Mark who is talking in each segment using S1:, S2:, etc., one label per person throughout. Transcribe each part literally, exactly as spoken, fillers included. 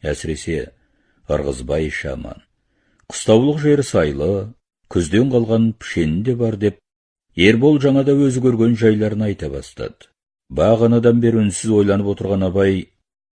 S1: әсіресе Ырғызбай шаман. Қыстаулық жері сайлы, күзден қалған пішені де бар деп, Ербол жаңада өзі көрген жайларын айта бастады. Бағанадан бері үнсіз ойланып отырған абай,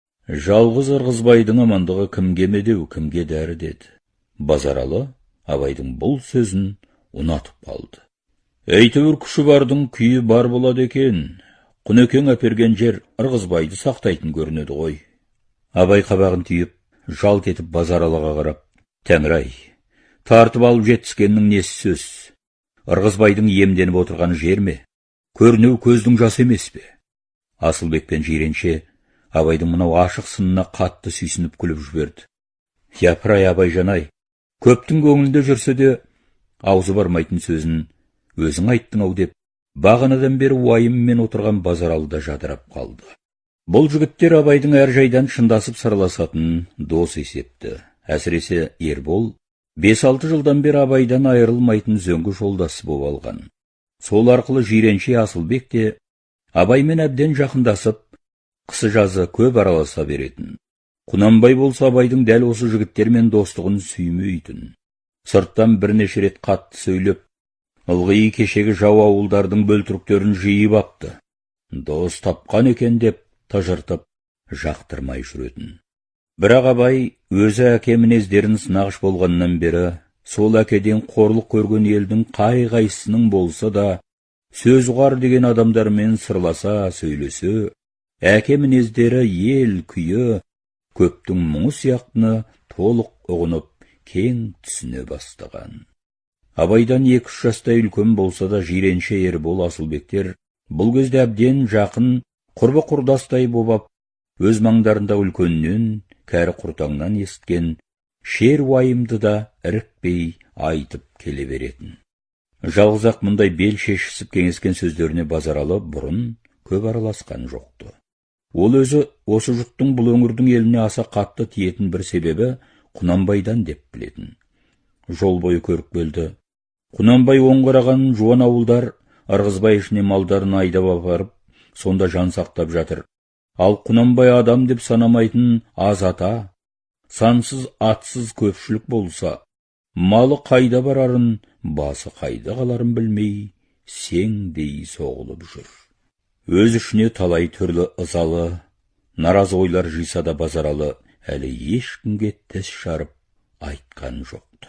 S1: жалғыз Ырғызбайдың амандығы кімге медеу, кімге дәрі деді. Базаралы абайдың бұл сөзін ұнатып қалды. Әйтеуір күші бардың күйі бар болады екен. Құнекең әперген жер Ырғызбайды сақтайтын көрінеді ғой. Абай қабағын түйіп, жалт етіп Базаралыға қарап, Тәңір-ай, тартып алып жетіскеннің несі сөз? Ырғызбайдың иемденіп отырған жер ме? Көрінеу көздің жасы емес пе? Асылбек пен Жиренше абайдың мынау ашық сынына қатты сүйсініп күліп жіберді. Япыр-ай, Абайжан-ай, көптің көңілінде жүрсе де, аузы бармайтын сөзін өзің айттың-ау деп, бағанадан бері уайыммен отырған Базаралыда жадырап қалды. Бұл жігіттер абайдың әр жайдан шындасып сырласатын дос есепті. Әсіресе Ербол бес-алты жылдан бері абайдан айырылмайтын зөңгі жолдасы боп алған. Сол арқылы Жиренше Асылбек те абаймен әбден жақындасып, қысы-жазы көп араласа беретін. Құнанбай болса абайдың дәл осы жігіттермен достығын сүймейтін. Сырттан бірнеше рет қатты сөйлеп, ылғи кешегі жау ауылдардың бөлтіріктерін жиып апты. Дос тапқан екен деп тыжыртып, жақтырмай жүретін. Бірақ абай өзі әке мінездерін сынағыш болғаннан бері, сол әкеден қорлық көрген елдің қай-қайсының болса да, сөз ұғар деген адамдармен сырласа сөйлесе, әке мінездері ел күйі, көптің мұңы сияқтыны толық ұғынып, кең түсіне бастаған. Абайдан екі-үш жастай үлкен болса да Жиренше, Ербол, Асылбектер бұл кезде әбден жақын, құрбы құрдастай бобап, өз маңдарында үлкеннен, кәрі құртаңнан есткен шер уайымды да ірікпей айтып келе беретін. Жалғыз-ақ мұндай бел шешісіп кеңескен сөздеріне Базаралы бұрын көп араласқан жоқты. Ол өзі осы жұрттың бұл өңірдің еліне аса қатты тиетін бір себебі Құнанбайдан деп білетін. Жол бойы көріп келді. Құнанбай оңғыраған жуан ауылдар Ырғызбай ішіне малдарын айдап апарып, сонда жан сақтап жатыр. Ал Құнанбай адам деп санамайтын аз ата, сансыз атсыз көпшілік болса, малы қайда барарын, басы қайда қаларын білмей, сеңдей соғылып жүр. Өз ішіне талай түрлі ызалы, наразы ойлар жиса да Базаралы әлі ешкімге тіс жарып айтқан жоқты.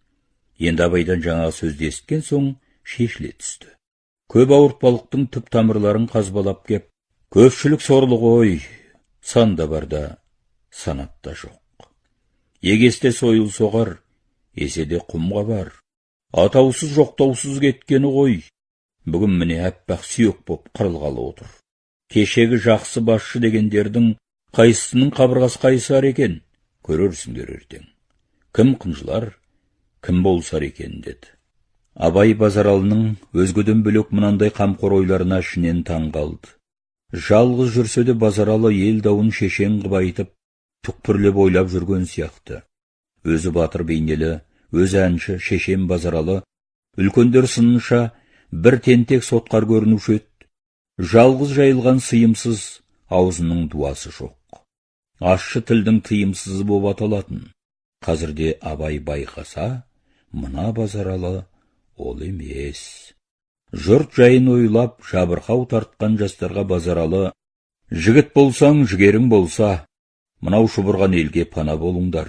S1: Енді абайдан жаңа сөзді есткен соң шешіле түсті. Көп ауыртпалықтың түп тамырларын қазбалап кеп, көпшілік сорлы ғой, санда барда, санатта жоқ. Егесте сойыл соғар, еседе құмға бар. Атаусыз жоқтаусыз кеткені ғой. Бүгін міне әппақ сүйек боп қырылғалы отыр. Кешегі жақсы басшы дегендердің қайсысының қабырғасы қайсар екен, көрерсіңдер ертең. Кім қынжылар, кім болсар екен деді. Абай Базаралының өзгеден бөлек мынандай қамқор ойларына ішінен таң қалды. Жалғыз жүрсе де Базаралы ел дауын шешен қып айтып, түкпірлеп ойлап жүрген сияқты. Өзі батыр бейнелі, өзі әнші, шешен Базаралы, үлкендер сынынша бір тентек сотқар көрінуші еді. Жалғыз жайылған сыйымсыз, аузының дуасы жоқ. Ащы тілдің тыйымсызы боп аталатын. Қазірде абай байқаса, мына Базаралы ол емес. Жұрт жайын ойлап, жабырқау тартқан жастарға Базаралы, жігіт болсаң, жігерің болса, мынау шұбырған елге пана болыңдар.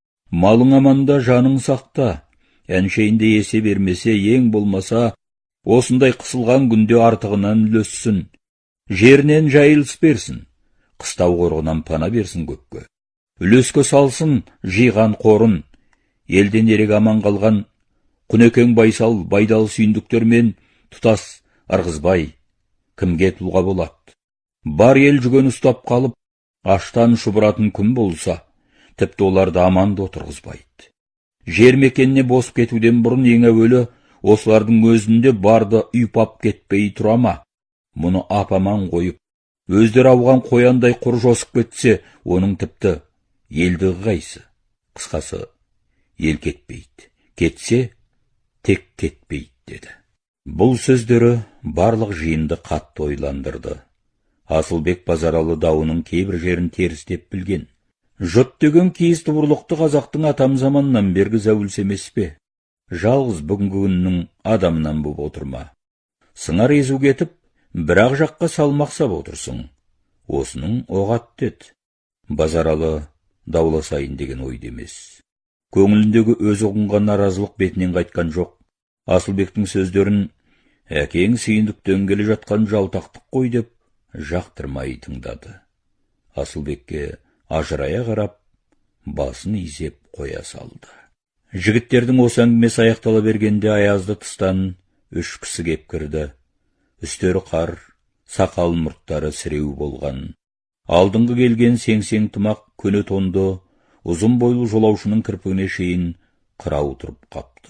S1: Малың аманда, жаның сақта, әншейінде есе бермесе, ең болмаса, осындай қысылған күнде артығынан үлессін. Жерінен жайылыс берсін, қыстау қорғынан пана берсін көпке. Үлеске салсын жиған қорын, елден ерек аман қалған Құнекең Байсал, Байдалы сүйіндіктермен тұтас Ырғызбай кімге тұлға болады? Бар ел жүген ұстап қалып, аштан шұбыратын күн болса, тіпті оларды аманды отырғызбайды. Жер мекеніне босып кетуден бұрын ең әуелі осылардың өзінде барды үйпап кетпей тұрама. Мұны апаман қойып, өздері ауған қояндай құр жосып кетсе, оның тіпті елдігі қайсы. Қысқасы, ел кетпейді. Кетсе, тек кетпейді, деді. Бұл сөздері барлық жиынды қатты ойландырды. Асылбек Базаралы дауының кейбір жерін терістеп білген. Жұт деген киіз тұғырлықты қазақтың атам заманнан бергі зәуілсе емес пе? Жалғыз бүгінгі күннің адамынан боп отырма. Сыңар езу кетіп, бірақ жаққа салмақ сап отырсың. Осының оғат деді. Базаралы дауласайын деген ойды емес. Көңіліндегі өз ұғынған наразылық бетінен қайтқан жоқ. Асылбектің сөздерін әкең сүйіндіктен келе жатқан жалтақтық қой деп жақтырмай тыңдады. Асылбекке ажырая қарап, басын изеп қоя салды. Жігіттердің осы әңгімесі аяқтала бергенде аязды тыстан үш кісі кеп кірді. Үстері қар, сақал мұрттары сіреу болған. Алдыңғы келген сеңсең тымақ көне тонды, ұзын бойлы жолаушының кірпігіне шейін қырау тұрып қапты.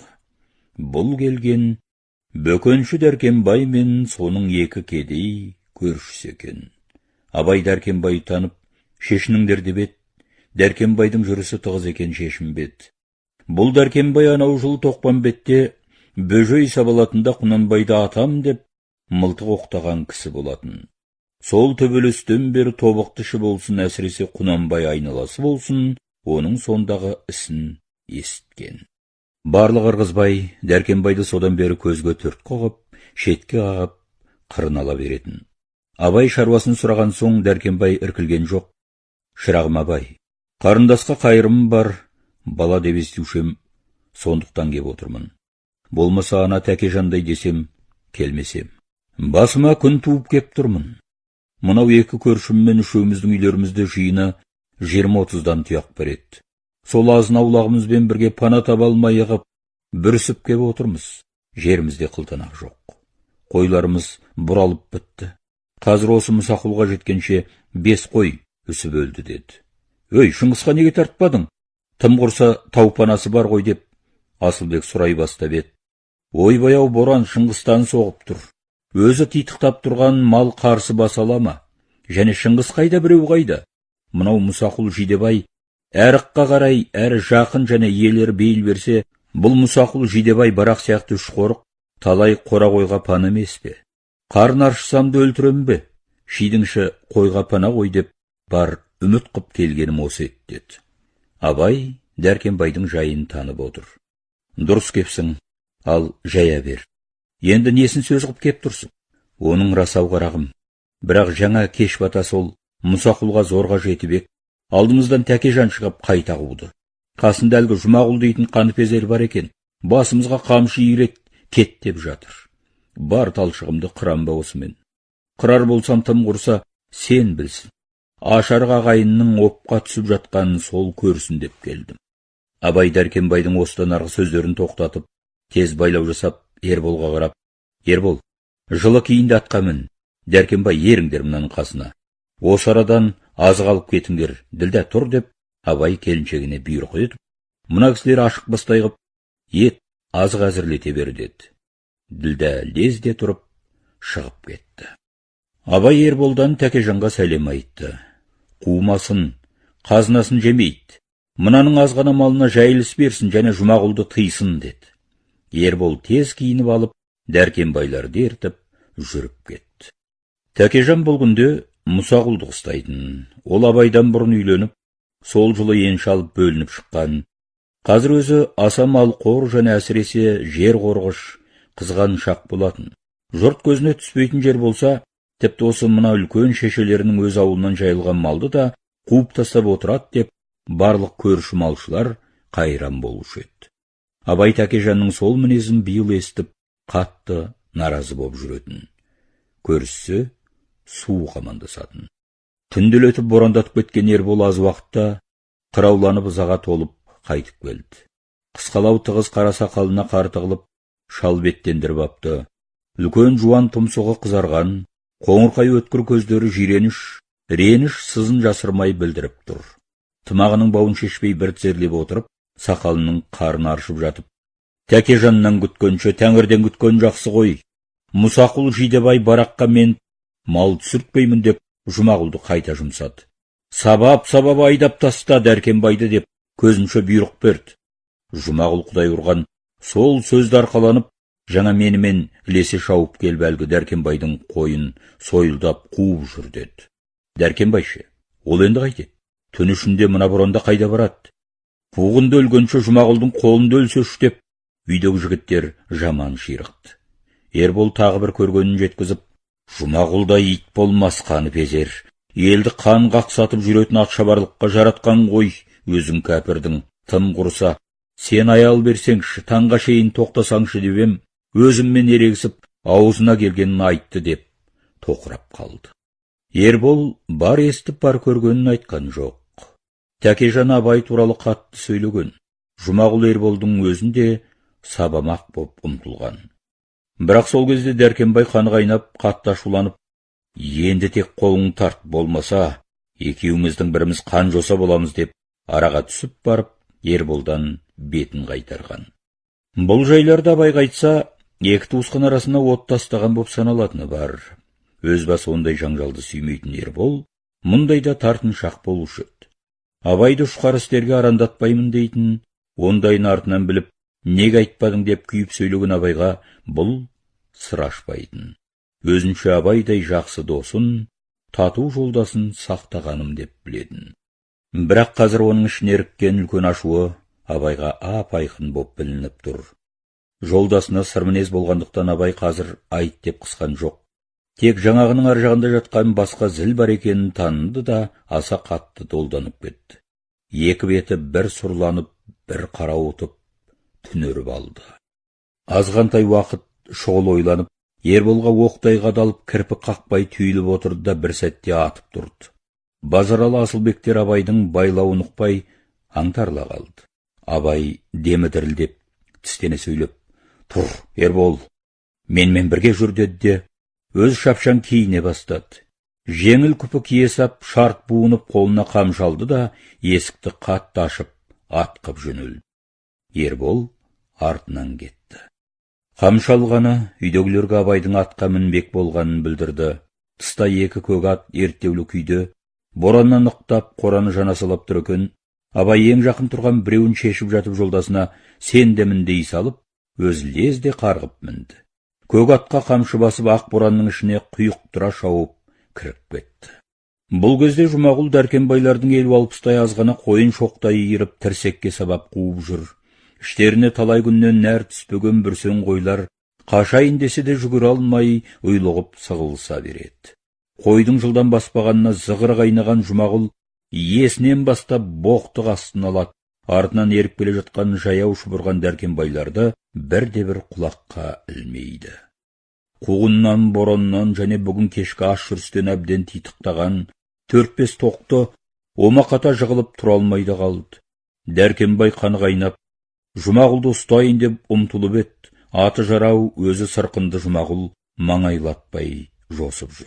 S1: Бұл келген бөкенші Дәркембай мен соның екі кедей көршісі екен. Абай Дәркембай танып, шешініңдер деп еді. Дәркембайдың жүрісі тығыз екен шешінбеді. Бұл Дәркембай анау жыл Тоқпамбетте бөжей сабалатында Құнанбайды атам деп мылтық оқтаған кісі болатын. Сол төбелестен бері тобықтышы болсын, әсіресе Құнанбай айналасы болсын, оның сондағы ісін есіткен. Барлық ырғызбай Дәркембайды содан бері көзге төрт қоғып, шетке ағып, қырын ала беретін. Абай шаруасын сұраған соң Дәркембай іркілген жоқ. Шырағым Абай, қарындасқа қайырым бар, бала деп естушем, сондықтан кеп отырмын. Болмаса ана Тәкежандай десем, келмесем. Басыма күн туып кеп тұрмын. Мынау екі көршіммен үшеуміздің үйлерімізді жиыны жиырма отыздан тұяқ береді. Сол азын аулағымызбен бірге пана таба алмай ығып, бүрісіп кеп отырмыз. Жерімізде қылтанақ жоқ. Қойларымыз бұралып бітті. Қазір осы Мұсақұлға жеткенше бес қой үсіп өлді деді. Өй, Шыңғысқа неге тартпадың? Тым құрса таупанасы бар ғой деп Асылбек сұрай бастап еді. Ойбай-ау, боран Шыңғыстан соғып тұр. Өзі титықтап тұрған мал қарсы басала ма? Және Шыңғыс қайда, біреу қайда? Мынау Мұсақұл Жидебай әріққа қарай әрі жақын және иелері бейіл берсе, бұл Мұсақұл Жидебай барақ сияқты үш қорық талай қора қойға пана емес пе? Қарын аршысамды өлтірем бе? Шидіңші қойға пана қой деп бар үміт қып келгенім осы еді деді. Абай Дәркембайдың жайын танып отыр. Дұрыс кепсің, ал жая бер. Енді несін сөз қып кеп тұрсың? Оның расау қарағым. Бірақ жаңа кеш бата сол Мұсақұлға зорға жетіп ек, алдымыздан Тәкежан шығып қайта қуды. Қасында әлгі Жұмағұл дейтін қаныпезер бар екен. Басымызға қамшы иірет, кет деп жатыр. Бар талшығымды қырам ба осымен. Қырар болсам тым құрса, сен білсін. Ашарық ағайынның опқа түсіп жатқанын сол көрсін деп келдім. Абай Дәркембайдың осыдан арғы сөздерін тоқтатып, тез байлау жасап, Ерболға қарап, Ербол, жылы киінді атқа мін. Дәркембай, еріңдер мынаның қасына. Осы арадан азық алып кетіңдер, Ділдә тұр деп, Абай келіншегіне бұйрық етіп, мына кісілер ашық бастай қып, ет, азық әзірлете бер деді. Ділдә лезде тұрып, шығып кетті. Абай Ерболдан Тәкежанға сәлем айтты. Қумасын, қазынасын жемейді. Мынаның азғана малына жайылыс берсін, және Жұмағұлды тыйсын деді. Ербол тез киініп алып, Дәркембайларды ертіп, жүріп кетті. Тәкежан бұл күнде Мұсақұлды қыстайтын. Ол Абайдан бұрын үйленіп, сол жылы енші алып бөлініп шыққан. Қазір өзі аса мал қор және әсіресе жер қорғыш, қызған шақ болатын. Жұрт көзіне түспейтін жер болса, тіпті осы мына үлкен шешелерінің өз ауылынан жайылған малды да қуып тастап отырады деп, барлық көрші малшылар қайран болушы еді. Абай Тәкежанның сол мінезін биыл естіп, қатты наразы боп жүретін. Көрісі суық амандасатын. Түнделетіп борандатып кеткен Ербол аз уақытта қырауланып ызаға толып қайтып келді. Қысқалау тығыз қара сақалына қар тығылып, шал беттендіріп апты. Үлкен жуан тұмсығы қызарған, қоңырқай өткір көздері жиреніш, реніш сызын жасырмай білдіріп тұр. Тымағының бауын шешпей бір тізерлеп отырып, сақалының қарын аршып жатып, Тәкежаннан күткенше тәңірден күткен жақсы ғой. Мұсақұл Жидебай бараққа мен мал түсіртпеймін деп Жұмағұлды қайта жұмсады. Сабап-сабап айдап таста Дәркембайды деп көзінше бұйрық берді. Жұмағұл құдай ұрған сол сөзді арқаланып, жаңа менімен ілесе шауып келіп әлгі Дәркембайдың қойын сойылдап қуып жүр деді. Дәркембайшы, ол енді қайтеді? түн ішінде мына бұранда қайда барады? Қуғында өлгенше Жұмағұлдың қолында өлсеш деп, үйдегі жігіттер жаман ширықты. Ербол тағы бір көргенін жеткізіп, Жұмағұлда ит болмас қаны безер, елді қан қақсатып жүретін атшабарлыққа жаратқан ғой, өзің кәпірдің, тым құрса, сен аял берсеңші, таңға шейін тоқтасаңшы деп өзіммен ерегісіп, аузына келгенін айтты деп, тоқырап қалды. Ербол бар естіп бар көргенін айтқан жоқ. Тәкежан Абай туралы қатты сөйлеген. Жұмағұл Ерболдың өзінде сабамақ боп ұмтылған. Бірақ сол кезде Дәркембай қаны қайнап, қатты ашуланып, енді тек қолың тарт, болмаса, екеуміздің біріміз қан жоса боламыз деп, араға түсіп барып, Ерболдан бетін қайтарған. Бұл жайларда Абай қайтса, екі туысқан арасына от тастаған боп саналатыны бар. Өз басы ондай жаңжалды сүймейтін Ербол, мұндайда тартыншақ болушы еді. Абайды ұшқар істерге арандатпаймын дейтін, ондайын артынан біліп, неге айтпадың деп күйіп сөйлеген Абайға бұл сыр ашпайтын. Өзінше Абайдай жақсы досын, тату жолдасын сақтағаным деп білетін. Бірақ қазір оның ішіне іріккен үлкен ашуы Абайға ап-айқын боп білініп тұр. Жолдасына сырмінез болғандықтан Абай қазір айт деп қысқан жоқ. Тек жаңағының ар жағында жатқан басқа зіл бар екенін таныды да аса қатты долданып кетті. Екі беті бір сұрланып, бір қарауытып, түнеріп алды. Азғантай уақыт шұғыл ойланып, Ерболға оқтай қадалып, кірпік қақпай түйіліп отырды да бір сәтте атып тұрды. Базаралы Асылбектер Абайдың байлауын ұқпай аңтарыла қалды. Абай демі дірілдеп, тістене сөйлеп, «Тұр, Ербол, менімен бірге жүр» деді де, өз шапшаң киіне бастады. Жеңіл күпі кие сап, шарт буынып, қолына қамшалды да, есікті қатты ашып, атқып жөнелді. Ербол артынан кетті. Қамшалғаны үйдегілерге Абайдың атқа мінбек болғанын білдірді. Тыста екі көк ат ерттеулі күйде, бораннан ықтап, қораны жанасалап тұр екен. Абай ең жақын тұрған біреуін шешіп жатып жолдасына сен де мін дей салып, өз лезде қарғып мінді. Көк атқа қамшы басып ақ боранның ішіне құйық тұра шауып кіріп кетті. Бұл кезде Жұмағұл Дәркембайлардың елу алпыстай азғана қойын шоқтай иіріп тірсекке сабап қуып жүр. Іштеріне талай күннен нәр түспеген бүрсен қойлар қашайын десе де жүгіре алмай ұйлығып сығылыса береді. Қойдың жылдан баспағанына зығыр қайнаған Жұмағұл иесінен бастап боқтық астына алады. Артынан еріп келе жатқан жаяу шұбырған Дәркембайларды бірде-бір құлаққа ілмейді. Қуғыннан, бороннан және бүгін кешкі аш жүрістен әбден титықтаған төрт-бес тоқты омақата жығылып тұра алмайды қалды. Дәркембай қаны қайнап, Жұмағұлды ұстайын деп ұмтылып еді. Аты жарау өзі сырқынды Жұмағұл маңайлатпай жосып жүр.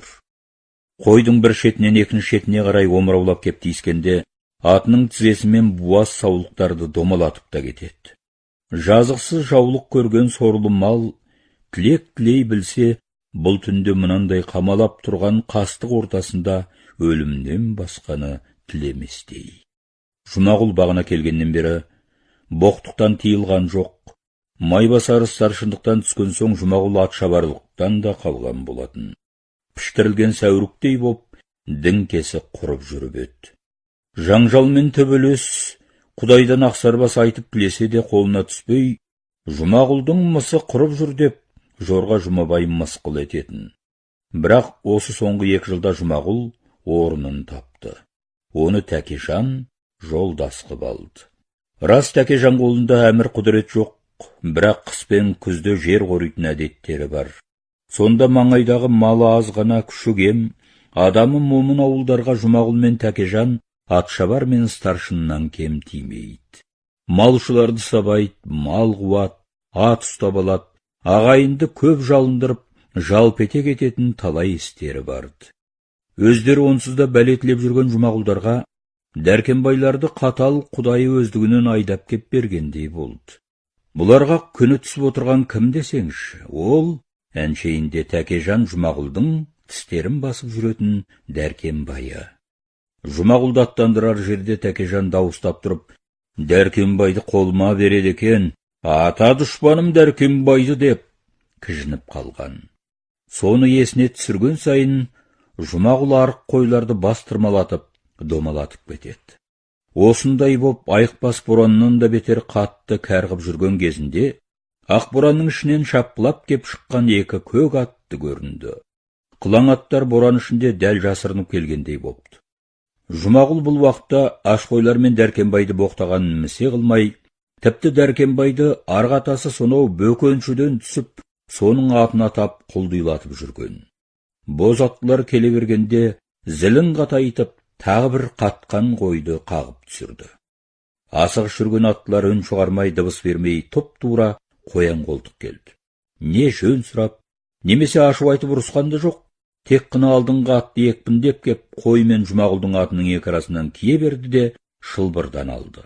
S1: Қойдың бір шетінен екінші шетіне қарай омыраулап кеп тиіскенде, атының тізесімен буаз саулықтарды домалатып та кетеді. Жазықсыз жаулық көрген сорлы мал, тілек тілей білсе, бұл түнде мынандай қамалап тұрған қастық ортасында өлімнен басқаны тілеместей. Жұмағұл бағына келгеннен бері боқтықтан тиылған жоқ. Майбасары старшындықтан түскен соң Жұмағұл атшабарлықтан да қалған болатын. Піштірілген сәуріктей боп, діңкесі құрып жүріп еді. Жаңжалмен төбелес, Құдайдан ақсарбас айтып тілесе де қолына түспей, Жұмағұлдың мысы құрып жүр деп, жорға Жұмабай мысқыл ететін. Бірақ осы соңғы екі жылда Жұмағұл орнын тапты. Оны Тәкежан жолдас қып алды. Рас, Тәкежан қолында әмір құдірет жоқ, бірақ қыс пен күзде жер қоритын әдеттері бар. Сонда маңайдағы малы аз ғана күші кем, адамы момын ауылдарға Жұмағұл мен Тәкежан атшабар мен старшыннан кем тимейді. Малшыларды сабайды, мал қуат, ат ұстап алады, ағайынды көп жалындырып, жалпете кететін талай істері барды. Өздері онсыз да бәлетілеп жүрген Жұмағұлдарға Дәркембайларды қатал Құдайы өздігінен айдап кеп бергендей болды. Бұларға күні түсіп отырған кім десеңші, ол әншейінде Тәкежан Жұмағұлдың тістерін басып жүретін Дәркембайы. Жұмағұлды аттандырар жерде Тәкежан дауыстап тұрып, Дәркембайды қолыма береді екен, ата дұшпаным Дәркембайды деп кіжініп қалған. Соны есіне түсірген сайын, Жұмағұл арық қойларды бастырмалатып, домалатып кетеді. Осындай боп айықпас бораннан да бетер қатты кәрғып жүрген кезінде, ақ боранның ішінен шапқылап кеп шыққан екі көк атты көрінді. Қылаң аттар боран ішінде дәл жасырынып келгендей бопты. Жұмағұл бұл уақытта Ашқойлар мен Дәркембайды боқтағанын місе қылмай, тіпті Дәркембайды арғатасы сонау бөкеншіден түсіп, соның атына тап құлдилатып жүрген. Боз аттылар келе бергенде зілін қатайтып, тағы бір қатқан қойды қағып түсірді. Асығыс жүрген аттылар үн шығармай, дыбыс бермей, тұп-тура қоян қолтық келді. Не жөн сұрап, немесе ашу айтып ұрысқан да жоқ. Тек қына алдыңғы атты екпіндеп кеп, қой мен Жұмағұлдың атының екі арасынан кие берді де шылбырдан алды.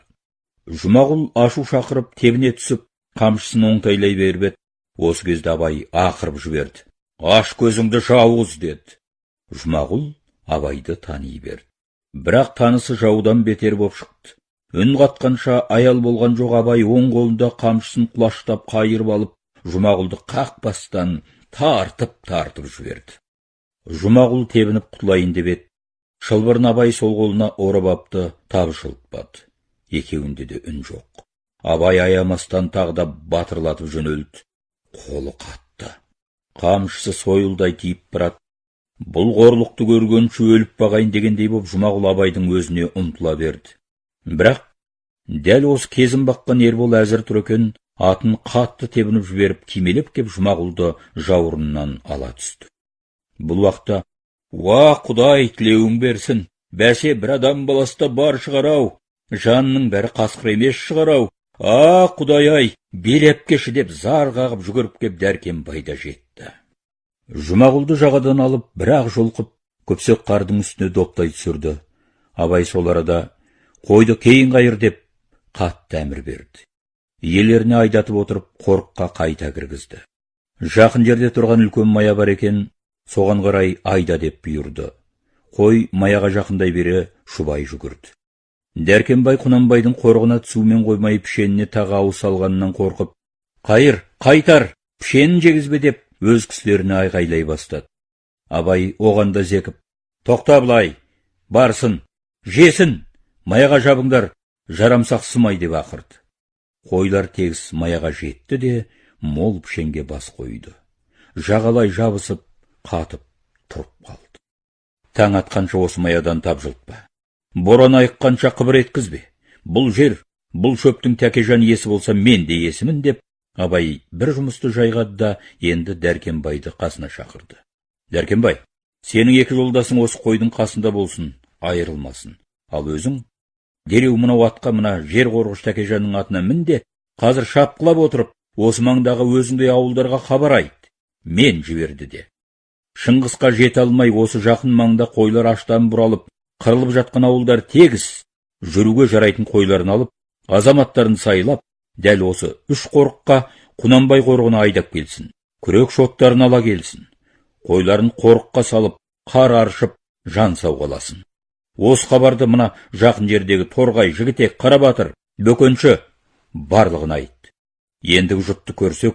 S1: Жұмағұл ашу шақырып тебіне түсіп, қамшысын оңтайлай беріп еді. Осы кезде Абай ақырып жіберді. Аш көзіңді жауыз деді. Жұмағұл Абайды тани берді. Бірақ танысы жаудан бетер боп шықты. Үн қатқанша аял болған жоқ. Абай оң қолында қамшысын құлаштап қайырып алып, Жұмағұлды қақпастан тартып-тартып жіберді. Жұмағұл тебініп құтылайын деп еді. Шылбырын Абай сол қолына орап апты, табы шылтпады. Екеуінде де үн жоқ. Абай аямастан тағы да батырлатып жөнелді. Қолы қатты. Қамшысы сойылдай тиіп барады. Бұл қорлықты көргенше өліп бағайын дегендей боп Жұмағұл Абайдың өзіне ұмтыла берді. Бірақ дәл осы кезін баққан Ербол әзір тұр екен, атын қатты тебініп жіберіп, кимелеп кеп Жұмағұлды жауырыннан ала түсті. Бұл уақытта, «Уа, Құдай тілеуің берсін, бәсе бір адам баласта бар шығарау, жанның бәрі қасқыр емес шығарау, а, Құдай-ай, белеп кеші» деп зар қағып жүгіріп кеп Дәркембайда жетті. Жұмағұлды жағадан алып, бір-ақ жолқып, көпсек қардың үстіне доптай түсірді. Абай сол арада, «Қойды кейін қайыр» деп қатты әмір берді. Иелеріне айдатып отырып, қорыққа қайта кіргізді. Жақын жерде тұрған үлкен мая бар екен, соған қарай айда деп бұйырды. Қой маяға жақындай бере шұбай жүгірді. Дәркембай Құнанбайдың қорығына түсумен қоймай пішеніне тағы ауыз алғанынан қорқып, «Қайыр, қайтар, пішенін жегізбе» деп өз кісілеріне айғайлай бастады. Абай оғанда зекіп, «Тоқта былай, барсын, жесін, маяға жабыңдар, жарамсақ сымай» деп ақырды. Қойлар тегіс маяға жетті де мол пішенге бас қойды. Жағалай жабысып, қатып тұрып қалды. Таң атқанша осы маядан тапжылтпа. Боран айыққанша қыбыр еткізбе. Бұл жер, бұл шөптің Тәкежан иесі болса, мен де иесімін деп, Абай бір жұмысты жайғады да енді Дәркембайды қасына шақырды. Дәркембай, сенің екі жолдасың осы қойдың қасында болсын, айырылмасын. Ал өзің дереу мынау атқа, мына жер қорғыш Тәкежанның атына мін де, қазір шапқылап отырып, осы маңдағы өзіңдей ауылдарға хабар айт. Мен жіберді де. Шыңғысқа жете алмай, осы жақын маңда қойлар аштан бұралып, қырылып жатқан ауылдар тегіс жүруге жарайтын қойларын алып, азаматтарын сайлап, дәл осы үш қорыққа Құнанбай қорығына айдап келсін. Күрек шоттарын ала келсін. Қойларын қорыққа салып, қар аршып, жан сауғаласын. Осы хабарды мына жақын жердегі Торғай, Жігітек, Қарабатыр, Бөкенші барлығын айт. Ендігі жұртты көрсек,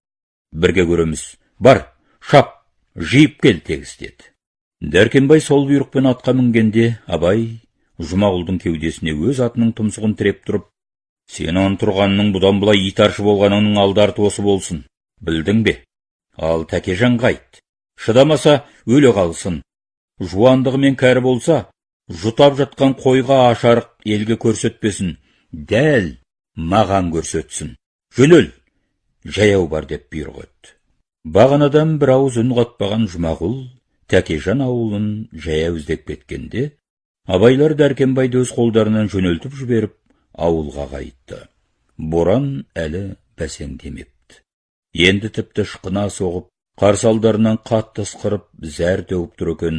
S1: бірге көреміз. Бар, шап, жиып кел тегіс деді. Дәркембай сол бұйрықпен атқа мінгенде, Абай Жұмағұлдың кеудесіне өз атының тұмсығын тіреп тұрып, «Сенің тұрғанның бұдан бұлай итаршы болғаныңның алдарты осы болсын. Білдің бе? Ал Тәкежан қайт. Шыдамаса өле қалсын. Жуандығы мен кәрі болса, жұтап жатқан қойға ашарық елге көрсетпесін. Дәл маған көрсетсін. Жөнел, жаяу бар» деп бұйрық етті. Бағанадан бір ауыз үн қатпаған Жұмағұл Тәкежан ауылын жаяу іздеп кеткенде, Абайлар Дәркембайды өз қолдарынан жөнелтіп жіберіп, ауылға қайтты. Боран әлі бәсеңдемепті. Енді тіпті шқына соғып, қарсалдарынан қатты ысқырып, зәр төгіп тұр екен.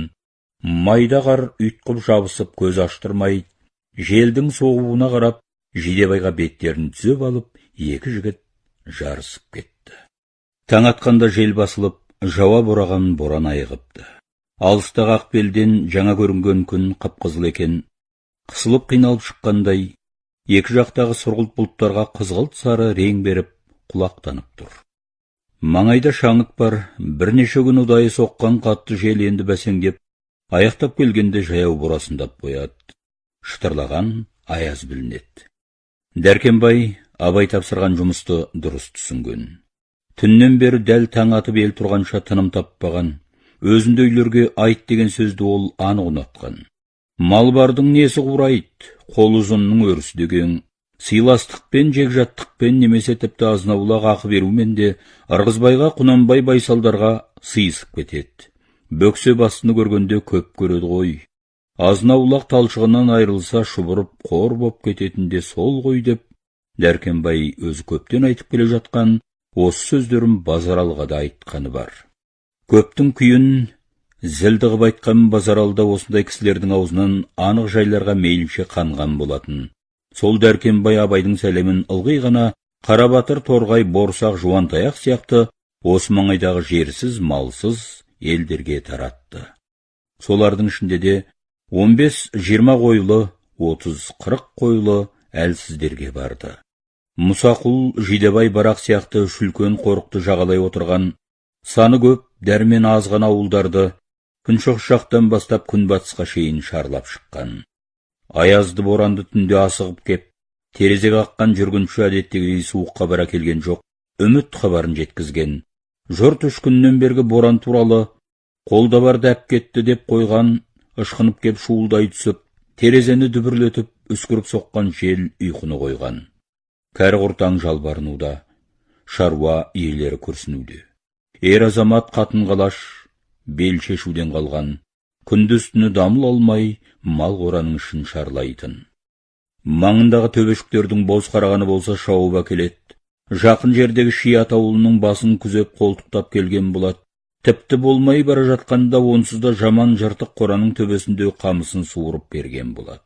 S1: Майда қар үйтқып жабысып көз аштырмай, желдің соғуына қарап, Жидебайға беттерін түзеп алып, екі жігіт жарысып кетті. Таң атқанда жел басылып, жауа бораған боран айығыпты. Алыстағы Ақбелден жаңа көрінген күн қып-қызыл екен. Қысылып қиналып шыққандай, екі жақтағы сұрғылт бұлттарға қызғылт сары рең беріп, құлақтанып тұр. Маңайда шаңыт бар, бірнеше күн ұдайы соққан қатты жел енді бәсеңдеп, Аяқтап келгенде жаяу борасындап қояды. Шытырлаған аяз білінеді. Дәркембай абай тапсырған жұмысты дұрыс түсінген. Түннен бері дәл таң атып ел тұрғанша тыным таппаған. Өзінде үйлерге айт деген сөзді ол анық ұнатқан. Мал бардың несі құрайды, қол ұзынның өрісі деген. Сыйластықпен, жекжаттықпен немесе тіпті азынаулақ ақы берумен де Ырғызбайға, Құнанбай байсалдарға сыйысып кетеді. Бөксе басыны көргенде көп көреді ғой. Азынаулақ талшығынан айрылса шұбырып қор боп кететінде сол ғой деп, Дәркембай өзі көптен айтып келе жатқан осы сөздерін Базаралыға да айтқаны бар. Көптің күйін зілді қып айтқан Базаралда осындай кісілердің аузынан анық жайларға мейлінше қанған болатын. Сол Дәркембай абайдың сәлемін ылғи ғана Қарабатыр, Торғай, Борсақ, Жуантаяқ сияқты осы маңайдағы жерсіз, малсыз елдерге таратты. Солардың ішінде де он бес жиырма қойлы, отыз қырық қойлы әлсіздерге барды. Мұсақұл, Жидебай, Барақ сияқты үш үлкен қорықты жағалай отырған саны көп, дәрмен азған ауылдарды күншығыс жақтан бастап күнбатысқа шейін шарлап шыққан. Аязды боранды түнде асығып кеп, терезе қаққан жүргінші әдеттегідей суыққа бара келген жоқ, үміт хабарын жеткізген. Жұрт үш күннен бергі боран туралы қолда бар дәп кетті деп қойған, ышқынып кеп шуылдай түсіп, терезені дүбірлетіп, үскіріп соққан жел ұйқыны қойған. Кәрі құртаң жалбарынуда, шаруа иелері күрсінуде. Ер азамат қатын қалаш, бел шешуден қалған, күндіз түні дамыл алмай, мал қораның ішін шарлайтын. Маңындағы төбешіктердің боз қарағаны болса шауып әкеледі. Жақын жердегі Шият ауылының басын күзеп қолтықтап келген болады. Тіпті болмай бара жатқанда онсызда жаман жыртық қораның төбесінде қамысын суырып берген болады.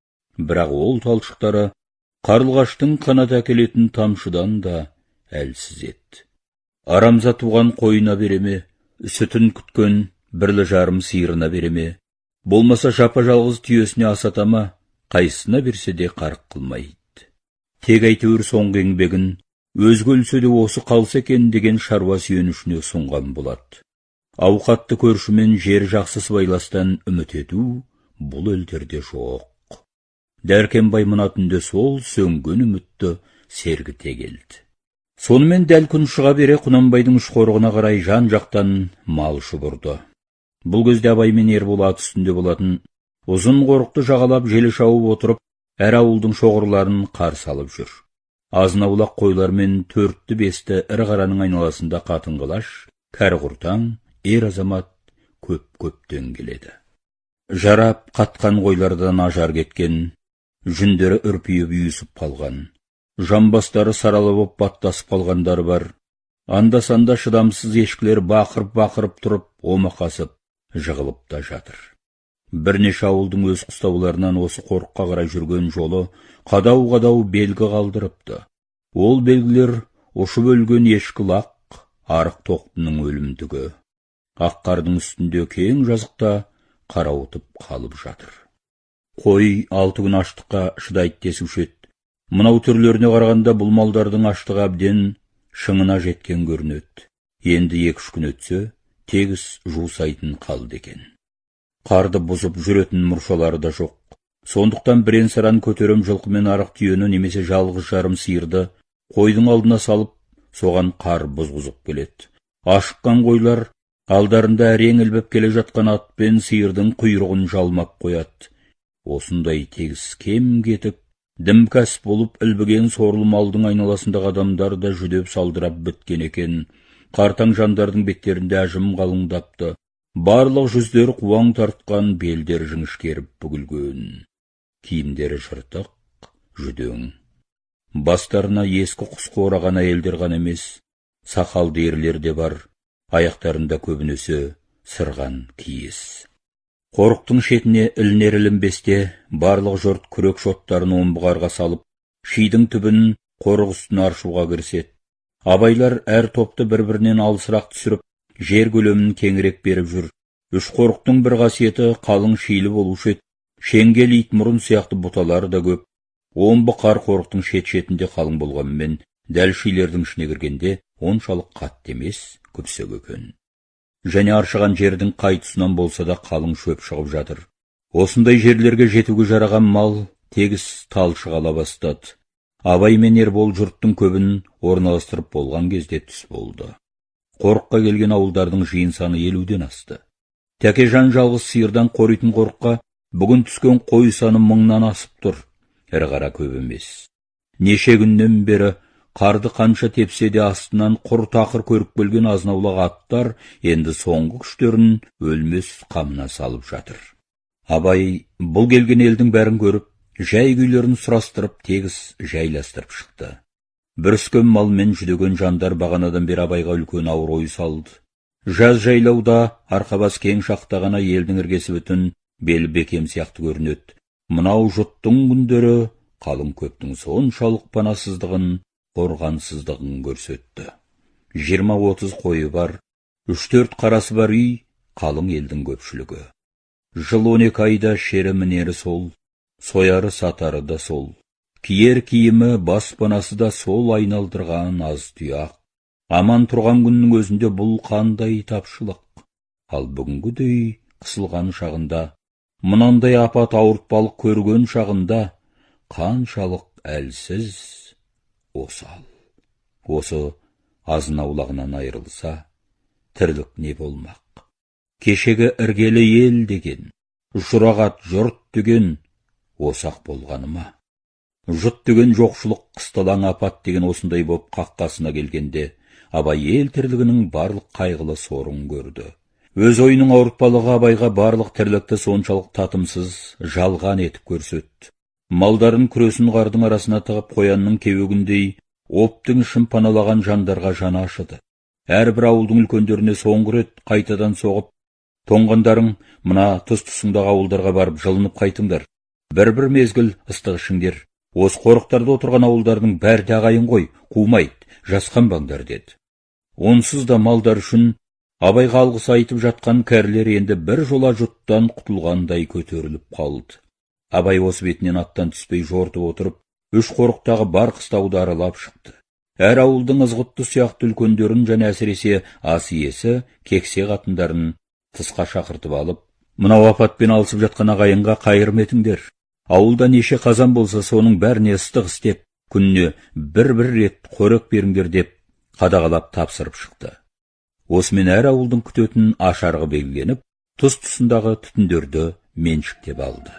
S1: Бірақ ол талшықтары қарлығаштың қанат әкелетін тамшыдан да әлсіз еді. Арамза туған қойына береме, сүтін күткен бірлі жарым сиырына береме, болмаса жапа жалғыз түйесіне асатама, қайсына берсе де қарық қылмайды. Тек әйтеуір соңғы еңбегін өзге өлсе де осы қалса екен деген шаруа сүйенішіне сұнған болады. Ауқатты көршімен жер жақсы сыбайластан үміт ету бұл елдерде жоқ. Дәркембай мына түнде сол сөнген үмітті сергіте келді. Сонымен дәл күн шыға бере Құнанбайдың үш қорығына қарай жан жақтан мал шұбырды. Бұл кезде Абай мен Ербол ат үстінде болатын, ұзын қорықты жағалап желі шауып отырып, әр ауылдың шоғырларын қарсы алып жүр. Азынаулақ қойлар мен төртті бесті ірі қараның айналасында қатын қалаш, кәрі құртаң, ер азамат көп-көптен келеді. Жарап қатқан қойлардан ажар кеткен, жүндері үрпиіп үйісіп қалған, жамбастары саралы боп баттасып қалғандары бар. Анда-санда шыдамсыз ешкілер бақырып-бақырып тұрып, омақасып, жығылып та жатыр. Бірнеше ауылдың өз қыстауларынан осы қорыққа қарай жүрген жолы қадау-қадау белгі қалдырыпты. Ол белгілер ұшып өлген ешкі лақ, арық тоқтының өлімдігі. Ақ қардың үстінде кең жазықта қарауытып қалып жатыр. Қой алты күн аштыққа шыдайды десуші еді. Мынау түрлеріне қарағанда бұл малдардың аштығы әбден шыңына жеткен көрінеді. Енді екі-үш күн өтсе, тегіс жусайтын қалды екен. Қарды бұзып жүретін мұршалары да жоқ. Сондықтан бірен-саран көтерем жылқымен арық түйені немесе жалғыз жарым сиырды қойдың алдына салып, соған қар бұзғызып келеді. Ашыққан қойлар алдарында әрең ілбіп келе жатқан ат пен сиырдың құйрығын жалмап қояды. Осындай тегіс кем кетіп, дімкәс болып ілбіген сорлы малдың айналасындағы адамдар да жүдеп салдырап біткен екен. Қартаң жандардың беттерінде әжім қалыңдапты. Барлық жүздері қуаң тартқан, белдер жіңішкеріп бүгілген. Киімдері жыртық, жүдең. Бастарына ескі құсқы ораған әйелдер ғана емес, сақалды ерлер де бар, аяқтарында көбінесе сырған киіз. Қорықтың шетіне ілінер-ілінбесте барлық жұрт күрек шоттарын омбығарға салып, шидің түбін қорық үстіне аршуға кіріседі. Абайлар әр топты бір-бірінен алысырақ түсіріп, жер көлемін кеңірек беріп жүр. Үш қорықтың бір қасиеті қалың шилі болушы еді. Шеңгел итмұрын сияқты бұталары да көп. Омбы қар қорықтың шет-шетінде қалың болғанмен, дәл шилердің ішіне кіргенде оншалық қатты емес, күпсек екен. және аршыған жердің қай тұсынан болса да қалың шөп шығып жатыр. Осындай жерлерге жетуге жараған мал тегіс талшығала бастады. Абай мен Ербол жұрттың көбін орналастырып болған кезде түс болды. Қорыққа келген ауылдардың жиын саны елуден асты. Тәкежан жалғыз сиырдан қоритын қорыққа бүгін түскен қой саны мыңнан асып тұр. Ірі қара көп емес. Неше күннен бері қарды қанша тепсе де астынан құр тақыр көріп келген азнаулақ аттар енді соңғы күштерін өлмес қамына салып жатыр. Абай бұл келген елдің бәрін көріп, жай күйлерін сұрастырып, тегіс жайластырып шықты. Бір үскен малмен жүдеген жандар бағанадан бері Абайға үлкен ауыр ой салды. Жаз жайлауда арқабас кең шақтағана елдің іргесі бүтін бел бекем сияқты көрінеді. Мынау жұттың күндері қалың көптің соншалық панасыздығын, қорғансыздығын көрсетті. Жиырма отыз қойы бар, үш төрт қарасы бар үй қалың елдің көпшілігі. Жыл он екі айда шері мінері сол, сояры сатары да сол, киер киімі баспанасы да сол айналдырған аз тұяқ. Аман тұрған күннің өзінде бұл қандай тапшылық. Ал бүгінгідей қысылған шағында, мынандай апат ауыртпалық көрген шағында қаншалық әлсіз, осал. Осы азынаулағынан айырылса, тірлік не болмақ? Кешегі іргелі ел деген, жұрағат жұрт деген осақ болғаны ма? Жұт деген жоқшылық, қысталаң апат деген осындай боп қаққасына келгенде, Абай ел тірлігінің барлық қайғылы сорын көрді. Өз ойының ауыртпалығы Абайға барлық тірлікті соншалық татымсыз, жалған етіп көрсетті. Малдарын күресін қардың арасына тығып қоянның кеуегіндей оптың ішін паналаған жандарға жаны ашыды. Әрбір ауылдың үлкендеріне соңғы рет қайтадан соғып, тоңғандарың мына тұс-тұсыңдағы ауылдарға барып жылынып қайтыңдар. Бір-бір мезгіл ыстық ішіңдер. Осы қорықтарда отырған ауылдардың бәрі де ағайын ғой, қумайды, жасқанбаңдар деді. Онсыз да малдар үшін Абайға алғыс айтып жатқан кәрілер енді бір жола жұттан құтылғандай көтеріліп қалды. Абай осы бетінен аттан түспей жортып отырып, үш қорықтағы бар қыстауды аралап шықты. Әр ауылдың ызғұтты сияқты үлкендерін және әсіресе ас иесі, кексе қатындарын тысқа шақыртып алып, мынау апатпен алысып жатқан ағайынға қайырым етіңдер. Ауылда неше қазан болса, соның бәріне ыстық істеп, күніне бір-бір рет қорек беріңдер деп қадағалап тапсырып шықты. Осымен әр ауылдың күтетін ашарғы белгіленіп, тұс-тұсындағы түтіндерді меншіктеп алды.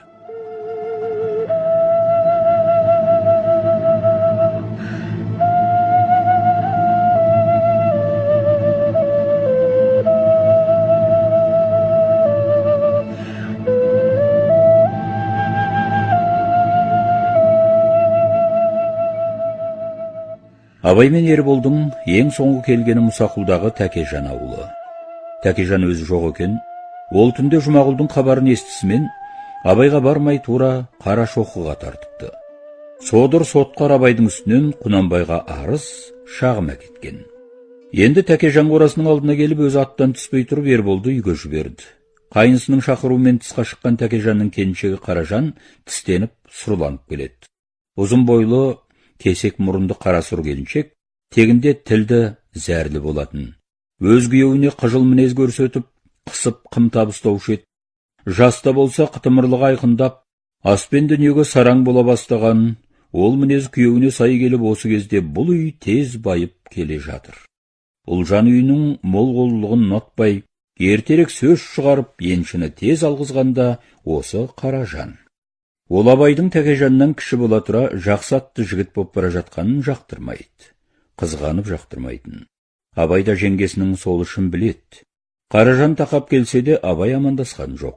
S1: Абай мен Ерболдың ең соңғы келгені Мұсақұлдағы Тәкежан ауылы. Тәкежан өзі жоқ екен. Ол түнде Жұмағұлдың хабарын естісімен Абайға бармай тура Қарашоқыға тартыпты. Содыр сотқар Абайдың үстінен Құнанбайға арыз, шағым әкеткен. Енді Тәкежан қорасының алдына келіп өзі аттан түспей тұрып Ерболды үйге жіберді. Қайынысының шақыруымен тысқа шыққан Тәкежанның келіншегі Қаражан тістеніп, сұрланып келеді. Ұзын бойлы, кесек мұрынды қарасұр келіншек, тегінде тілді зәрлі болатын. Өз күйеуіне қыжыл мінез көрсетіп, қысып қым табыстаушы еді. Жаста болса қытымырлығы айқындап, аспен дүниеге сараң бола бастаған, ол мінез күйеуіне сай келіп осы кезде бұл үй тез байып келе жатыр. Ұлжан үйінің мол қоллығын ұнатпай, ертерек сөз шығарып, еншіні тез алғызғанда осы Қаражан. Ол Абайдың Тәкежаннан кіші бола тұра жақсы атты жігіт боп бара жатқанын жақтырмайды, қызғанып жақтырмайтын. Абай да жеңгесінің сол үшін біледі. Қаражан тақап келсе де Абай амандасқан жоқ.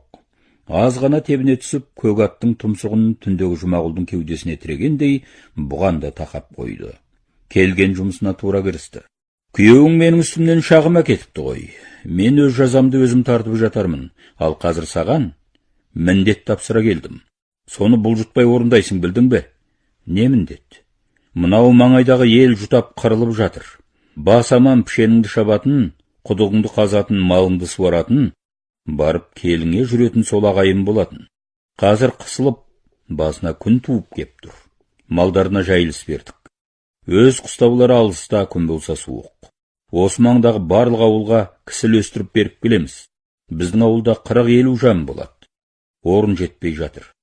S1: Аз ғана тебіне түсіп, көк аттың тұмсығын түндегі Жұмағұлдың кеудесіне тірегендей бұған да тақап қойды. Келген жұмысына тура кірісті. Күйеуің менің үстімнен шағым әкетіпті ғой. Мен өз жазамды өзім тартып жатармын, ал қазір саған міндет тапсыра келдім. Соны бұлжытпай орындайсың, білдің бе? Не міндет? Мынау маңайдағы ел жұтап қырылып жатыр. Бас аман пішеніңді шабатын, құдығыңды қазатын, малыңды суаратын, барып келіңе жүретін сол ағайын болатын. Қазір қысылып, басына күн туып кеп тұр. Малдарына жайылыс бердік. Өз қыстаулары алыста, күн болса суық. Осы маңдағы барлық ауылға кісі үлестіріп беріп келеміз. Біздің ауылда қырық елу жан болады. Орын жетпей жатыр.